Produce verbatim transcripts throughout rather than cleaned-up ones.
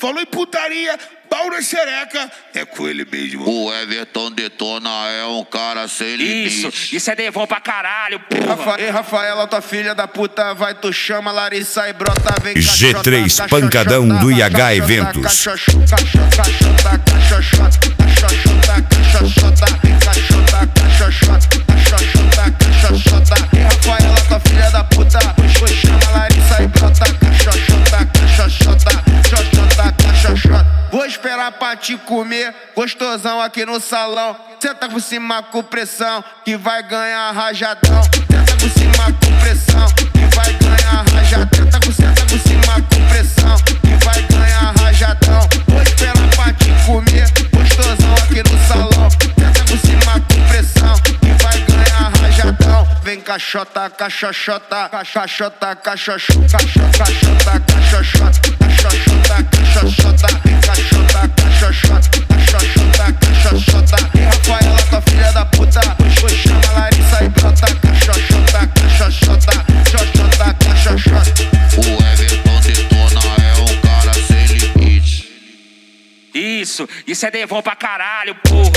Falou em putaria, pau na xereca, é com ele mesmo. O Everton Detona é um cara sem limite. Isso, isso é Devon pra caralho, porra. Rafa, e Rafaela, tua filha da puta, vai, tu chama, Larissa e brota, vem G três Pancadão do I H Eventos. Caixoxota, caixoxota, caixoxota, caixoxota, caixoxota, caixoxota, caixoxota. E Rafaela, tua filha da puta, tu chama, Larissa e brota, caixoxota, caixoxota, caixoxota, caixoxota. Vou esperar pra te comer, gostosão aqui no salão. Senta por cima com pressão, que vai ganhar rajadão. Senta por cima com pressão, que vai ganhar rajadão. Senta por, senta por cima com pressão, que vai ganhar rajadão. Vou esperar pra te comer, gostosão aqui no salão. Senta por cima com pressão, que vai ganhar rajadão. Vem caixota, caixoxota, caixota, caixoxota, caixota, caixoxota, caixota, caixoxota, caixota, caixoxota, caixota, caixoxota. E Rafaela, tua filha da puta, pois chama, Larissa e brota, caixoxota, caixoxota, caixota, caixoxota. O Everton Detona é um cara sem limite. Isso, isso é Devon pra caralho, porra.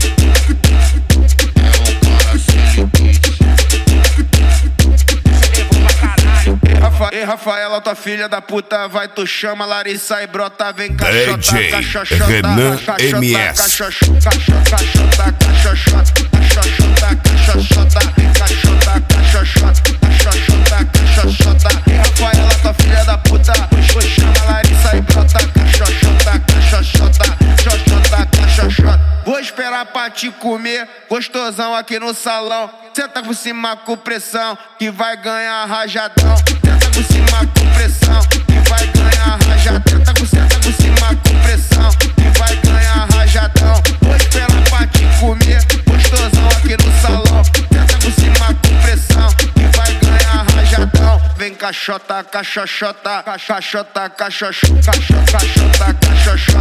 É um cara sem limite. Rafa, e Rafaela, tua filha da puta, vai, tu chama, Larissa e brota, vem caixota, D J caixoxota, Renan caixota, M S. caixoxota, caixota, caixoxota, caixota, caixoxota, caixota, caixoxota, caixoxota. E Rafaela, tua filha da puta, pois chama, Larissa e brota, caixoxota, caixoxota, caixota, caixoxota. Vou esperar pra te comer, gostosão aqui no salão. Senta por cima com pressão, que vai ganhar rajadão. Senta por cima com pressão, que vai ganhar rajadão. Senta por, senta por cima com pressão, que vai ganhar rajadão. Vou esperar pra te comer, gostosão aqui no salão. Senta por cima com pressão, que vai ganhar rajadão. Vem caixota, caixoxota, caixota, caixoxota, caixota, caixoxota.